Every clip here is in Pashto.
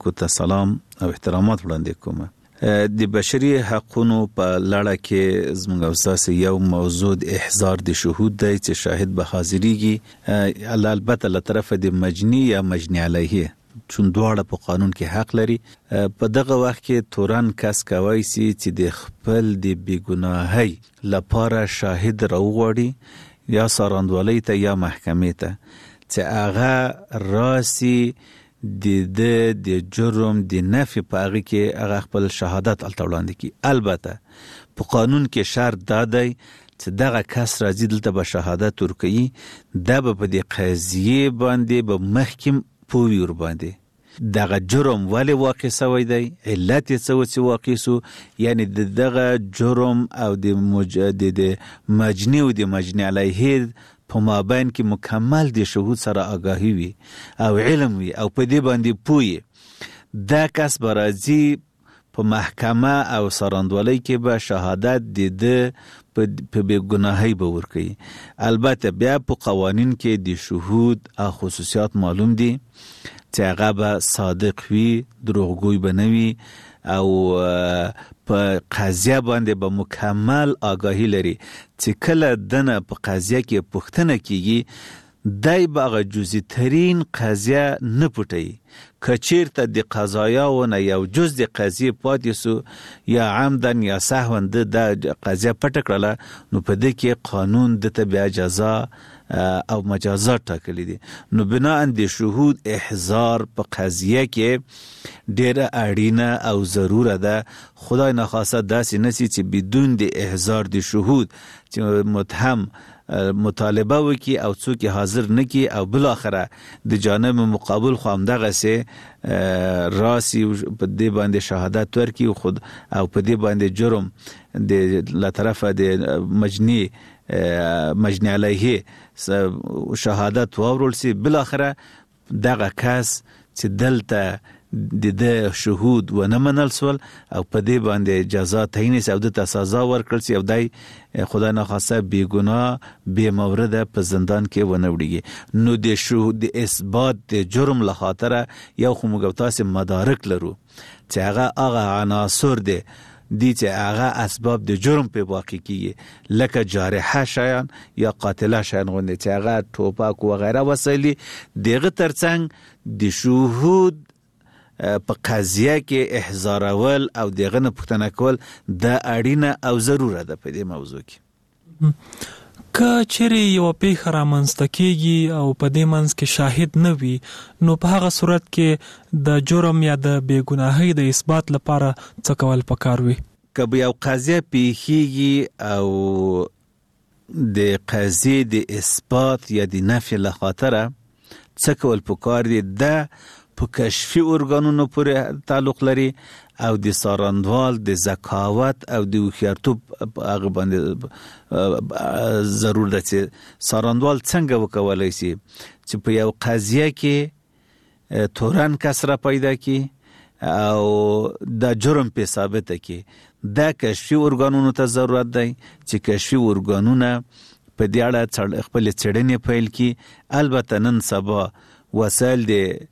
کو ته سلام او احترامات وړاندې کوم. د بشري حقوقو په لړ کې زموږ اساسي یو موضوع د احضار د شهود دی چې شاهد به حاضرېږي، البته له طرف د مجنی یا مجنی علیه چون دواړه په قانون کې حق لري. په دغه وخت کې تورن کس کوي چې د خپل د بیګناهۍ لپاره شاهد راوغواړي یا سارندوالۍ ته یا محکمې ته چې هغه راسي د جرم د نفي په هغه کې هغه خپل شهادت التولاند کی. البته په قانون کې شرط دادی چې دغه کس راځي دلته به شهادت ورکوي، دا به په دې قضیه باندې به محکم پوی ور باندې دغه جرم ولی واقع سوی دی، علت یې څه واقع سو، یعنی دغه جرم او د مجنی او د مجنی علیه په مابین کې مکمل د شهود سره آگاهی وي او علم وي او په دې باندې پوي، دا کس به راځي په محکمه او سارندوالۍ کې به شهادت د په بیګناهۍ به ورکوي. البته بیا په قوانین کې د شهود او خصوصیات معلوم دي چې هغه به صادق وي، دروغگوی به نه وي او په قضیه باندې به مکمل آگاهی لري چې کله دنه په قضیه کې پوښتنه کیږي دای به هغه جزئی ترین قضیه نه پټوي. که چیرته د قضایاونه یو جز د قضیه پاتې سو یا عمدن یا سهوا د قضیه پټ کړله نو په دې کې قانون دته بیا جزا او مجازات ټاکلي دي. نو بنا د شهود احضار په قضیه کې ډیره اړینه او ضروره ده. خدای نخواسته داسې نسی چې بدون د احضار د شهود چې متهم مطالبه وکي او څوک حاضر نکي او بل اخره د جانب مقابل خو هم دغه سه راسي په دې باندې شهادت ورکي خود او په دې باندې جرم د لا طرفه د مجنی علیه شهادت واورول سي، بل اخره دغه کس چې دلته د شهود و نه منل سول او په دې باندې جزا تعیین سي او د سزا ورکړل سي او دای خدای نخواسته بی ګناه بی مورد په زندان کې ونه وړيږي. نو د شهود د اثبات د جرم له خاطر یو خو موږ تاسو مدارک لرو چې هغه عناصر دي چې هغه اسباب د جرم په واقع کیږي لکه جارحه شیان یا قاتله شیان غوندي چې هغه ټوپک و غیره وسایلی دغه ترڅنګ د شهود په قضیه کې احضارول او دغه نه پوښتنه کول د اړینه او ضروره ده په دې موضوع کې. که چیرې یو پیښه رامنځته کیږي او په دې منځ کې شاهد نه وي نو په هغه صورت کې د جرم یا د بیګناهۍ د اثبات لپاره څه کول پکار وي؟ که یو قضیه پیښیږي او د قضیه د اثبات یا د نفي له خاطره څه کول پکار دي؟ د په کشفي ارګانونو پورې تعلق لري او د سارندوال د ذکاوت او د هوښیارتوب هغه باندې ضرور ده چې سارندوال څنګه وکولای شي چې په یو قضیه کې تورن کس را پیدا کی او د جرم په ثابته کی. د کشفي ارګانونو ته ضرورت دی چې کشفي ارګانونه په دې اړه خپل څېړنې پیل کی. البته نن سبا وسایل د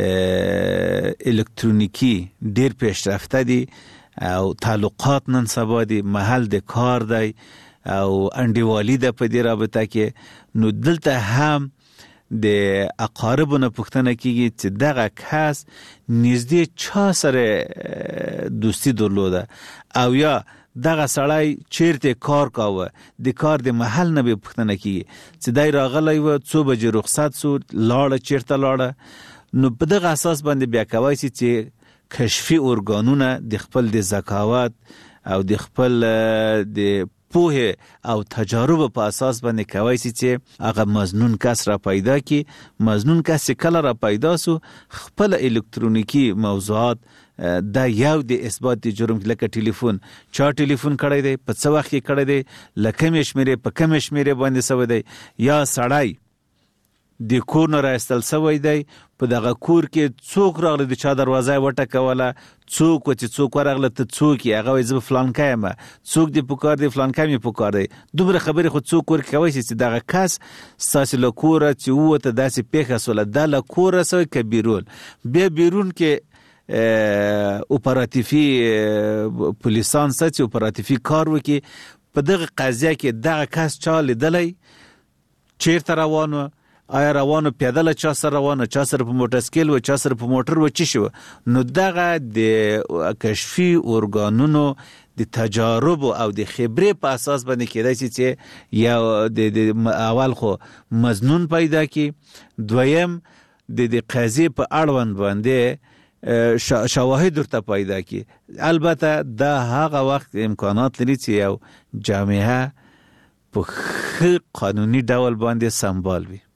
الکترونیکی ډیر پیشرفته دي او تعلقات نن سبا دي، محل د کار دی او انډیوالي ده په دې رابطه کې. نو دلته هم د اقاربونو پوښتنه کیږي چې دغه کس نږدې چا سره دوستی درلوده او یا دغه سړی چیرته کار کاوه، د کار د محل نه به پوښتنه کیږي چې دای راغلی و څو بجې رخصت سو لاړه چیرته لاړه. نو په دغه اساس باندې بیا کوي چې کشفي ارګانونه د خپل د ذکاوت او د خپل د پوهه او تجارب په اساس باندې کوي چې هغه مظنون کس را پیدا کی. مظنون کس کله را پیدا سو خپل الکترونیکی موضوعات دا یو د اثبات د جرم لکه ټلیفون چا ټلیفون کړی دی، په څه وخت کې کړی دی، لکه مشمره په کوم مشمره باندې سوی دی، یا سړی د کور نه راستل سوی دی، په دغه کور کې څوک راغلی د چا دروازه وټکوله، څوک چې څوک ورغله ته څوک یې هغه وایي زه فلانکی یم، څوک دې پکار دی فلانکی مې پکار دی. دومره خبرې خو څوک ورکوی شي چې دغه کس ستاسې له کوره چې ووته داسې پیښه سوله دا له کوره سوی که بیرون. بیا بیرون کې اپراتیفي پولیسان ساتي اپراتیفي کار وکي په دغه قضیه کې دغه کس چا لیدلی چیرته روانو آیا روانو پیاده چا سره روانو چا سره په موټرسایکل و چا سره په موټر و چی شو نو دغه د کشفي ارګانونو د تجارب او د خبرې په اساس باندې کېدای چې یا د اول خو مزنون پیدا کی دویم د قضیه په اړوند باندې شواهد ورته پیدا کی البته دا هغه وخت امکانات لري چې یو جامعه په قانوني ډول باندې سمبال وي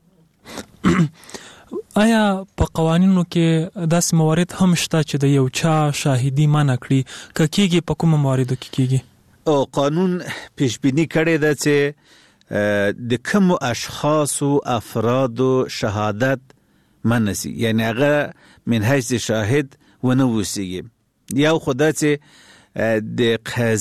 آیا په قوانینو کې داسې موارد هم شته چې د یو چا شاهدي منع کړي کېږي په کوم مواردو کې کېږي او قانون پیشبینی کړی ده چې د کوم اشخاص او افراد شهادت منع سي یعنی هغه من حیث شاهد ونه وسیږي یو خدای چې د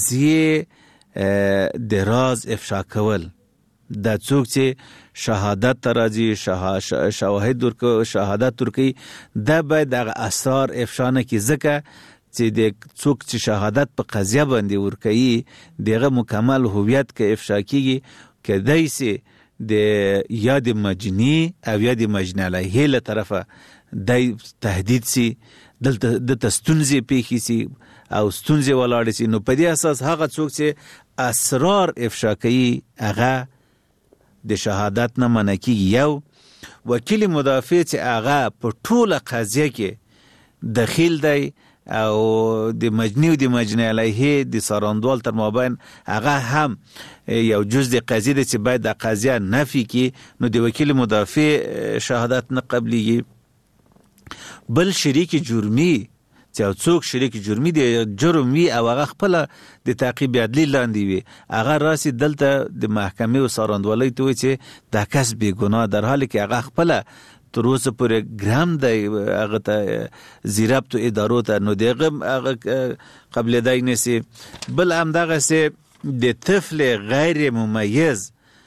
قضیه د راز افشا کول دا څوک چې شهادت ترازی شواهد شهادت ورکي دا باید هغه اسرار افشا نه کی ځکه چې د څوک چې شهادت په قضیه باندې ورکي دغه مکمل هویت کې افشا کیږي کدی سي د یاد مجنی او یاد مجنی علیه له طرفه د تهدید سي دلته د تستونزي پیخي سي او ستونزي ولاړ سي نو په دې اساس هغه څوک چې اسرار افشا کوي هغه د شهادت نه منع کیږي یو وکیل مدافع چې هغه په ټوله قضیه کې دخیل دی او د مجنی او د مجنی علیه د ساراندوال تر مابین هغه هم یو جز د قضیه دی چې باید د قضیه نفي کی نو د وکیل مدافع شهادت نه قبليږي بل شریک جرمی چې څوک شریک جرمی دی جرمي او هغه خپل د تعقیب عدلی لاندې وي هغه راسي دلته د محکمې او ساراندوالۍ ته چې دا کس بی ګناه در حالی کې هغه خپل تر اوسه پورې ګرام دی هغه ته زیربط ادارو ته نو دغه قبل دای نسی بل هم دغه سي د طفل غیر ممیز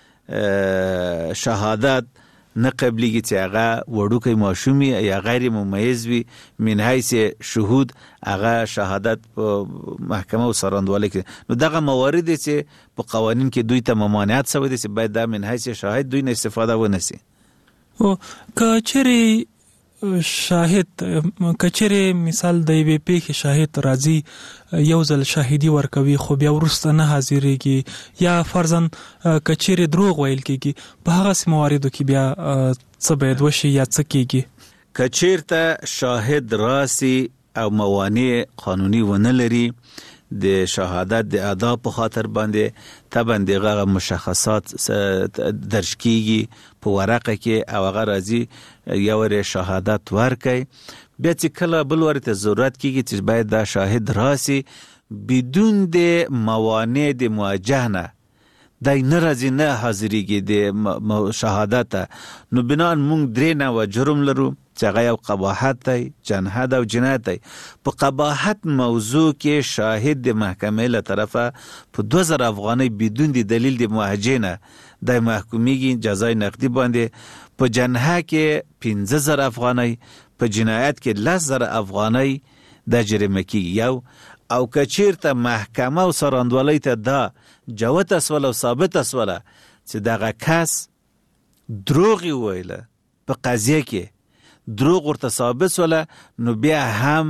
شهادت نه قبليږي چې هغه وړوکی ماشومي یا غیر ممیز وي من حیث شهود هغه شهادت په محکمه او سراندوالۍ کې نو دغه موارد چې په قوانین کې دوی ته ممانعت شوی دي چې باید دا من حیث شاهد دوی نه استفاده ونسی او کچري شاهد کچري مثال د یوې پیښې شاهد راځي یو ځل شاهدي ورکوي خو بیا ورسته نه حاضرېږي یا فرضاً کچري دروغ ویل کېږي په هغه مواردو کې بیا څه باید وشي یا څه کېږي کچیرته شاهد راسي او موانع قانوني ونه لري د شهادت د ادا په خاطر باندې تبن دغه مشخصات درج کیږي په ورقه کې او هغه راځي یو ور شهادت ورکي بیا چې کله بل ورته ضرورت کیږي چې باید دا شاهد راسي بدون د موانع د مواجهه دای ناراضی نه حاضرېږي د شهادت نو بنان مونږ درې نه و جرم لرو چې هغه یو قباحت دی جنحت او جنایت دی په قباحت موضوع کې شاهد د محکمې له طرفه په 2000 افغانۍ بدون د دلیل د محاجنه د محکومیږي جزای نقدي باندې په جنحه کې 15000 افغانۍ په جنایت کې 10000 افغانۍ د جریمه کیږي یو او کچیرته محکمه او سراندوالۍ ته دا جوت اسوله او ثابت اسوله چې دغه کس دروغ ویله په قضیه کې دروغ ورته ثابت ولا نو بیا هم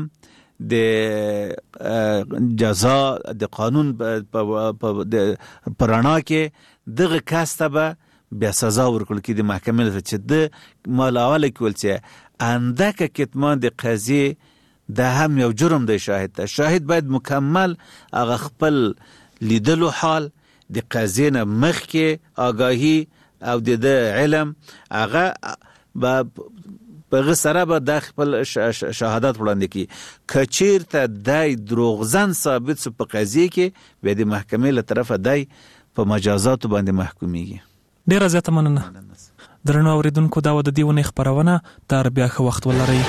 د جزا د قانون پرانا کې دغه کس ته به بیا سزا ورکول کی د محکمې له چې د مالاول کول چې اندک کتمان د قضیه دا هم یو جرم دی شاهد باید مکمل هغه خپل لیدلو حال د قضیه نه مخکې آگاهی او د علم هغه په سره به د خپل شهادت وړاندې کی کچیرته دای دروغزن ثابت سو په قضیه کې به د محکمې له طرفه دای په مجازات باندې محکومیږي ډیر زیاته مننه درنو اوریدونکو دا د دیونه خبرونه تر بیا خو وخت ولري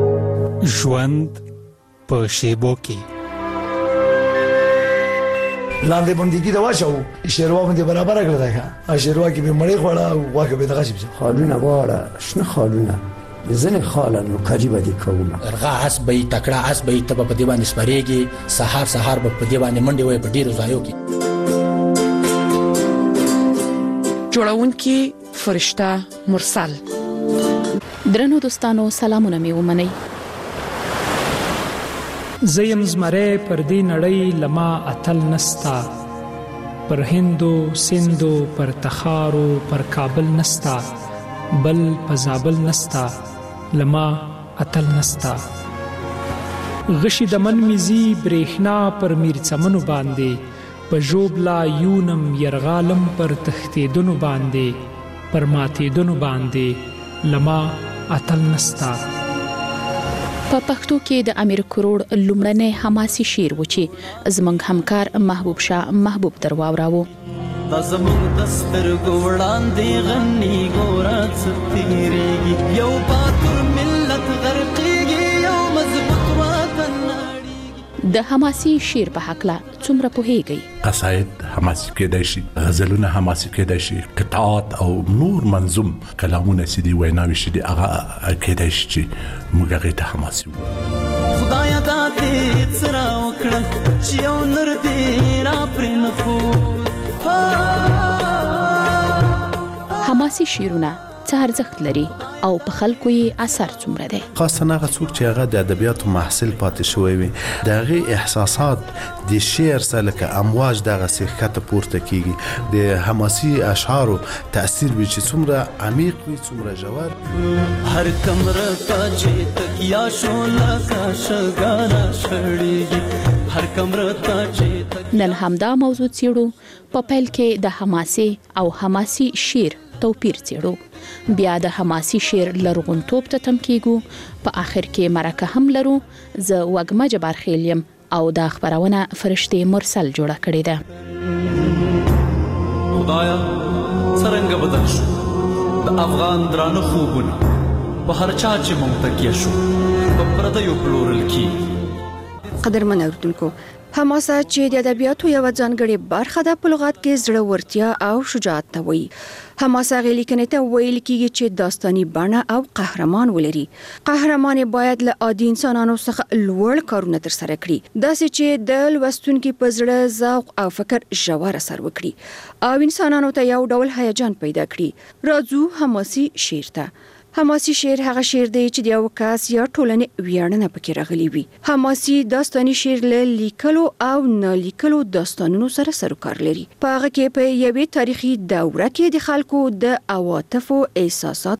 ژوند په شیبو کې لاندې باندې کې دا واچو شیروا باندې برابر کړل دا شیروا کې به مړی خوړه واکه به دغه شي خالونه واړه شنه خالونه زنه خالن قریبه دي کومه ارغا حسبي تکړه حسبي تب په دی باندې سپریږي سحر په دی باندې منډي وي په ډیرو ځایو کې جوړونکي فرشته مرسل. درنو دوستانو سلامونه مې ومنئ. زیم زمره پر دی نړۍ لما اتل نستا، پر هندو سندو پر تخارو پر کابل نستا، بل پزابل نستا لما اتل نستا. غشي دمن میزی برېښنا پر میرڅمنو باندې، په ژوبلا یونم يرغالم پر تختیدونو باندې، پر ماتیدونو باندې لما اتل نستا. په پښتو کې د امیر کروړ لومړنی حماسي شعر و چې زموږ همکار محبوب شاه محبوب در واوراوه. د زموږ د سترګو وړاندې غني ګوره څه تېرېږي، یو باتور ملت غرقېږي، یو مضبوط وطن نړېږي. د حماسي شعر په هکله څومره پوهیږئ؟ قصاید حماسي کېدای شي، غزلونه حماسي کېدای شي، قطعات او نور منظوم کلامونه چې دی ویناوي شي هغه کېدای شي چې موږ هغه ته حماسي وایو. خدایا دا دې سره وکړه چې یو نور دې را پرې نه خور. حماسي شعرونه څه ارزښت لري او په خلکو یې اثر څومره دی؟ خاصه هغه څوک چې هغه د ادبیاتو محصل پاتې شوی وي د هغه احساسات د شعر سره لکه امواج دغه سکته پورته کیږي. د حماسي اشعارو تاثیر به چې څومره عمیق وي څومره ژور. هر کمره تا چې تکیا شو لکه شګانا شړېږي، هر کمره تا چې نن همدا موضوع څېړو. په پیل کې د حماسي او حماسي شعر توپیر څېړو، بیا د حماسي شعر لرغونتوب ته تم کېږو، په آخر کې مرکه هم لرو. زه وږمه جبار خیل یم او دا خبرونه فرشته مرسل جوړه کړې ده. خدایا څرنګه بدل شو د افغان درانه خوبونه، په هر چا چې ممتکیه شو په پردیو پلورل کېږي. قدرمن اوریدونکو، حماسه چې د ادبیاتو یو ځانګړې برخه ده، په لغت کې زړورتیا او شجاعت ته وایي. حماسه غي لیکنې ته ویل کېږي چې داستاني بڼه او قهرمان ولري. قهرمان باید له عادي انسانانو څخه لوړ کارونه ترسره کړي، داسې چې د لوستونکو په زړه ذوق او فکر ژور اثر وکړي او انسانانو ته یو ډول هیجان پیدا کړي. راځو حماسي شعر ته. حماسي شعر هغه شعر دی چې د یو کس یا ټولنې ویاړنه پکې راغلي وي. حماسي داستاني شعر له لیکلو او نه لیکلو داستانونو سره سروکار لري. په هغه کې په یوې تاریخي دوره کې د خلکو د عواطف او احساسات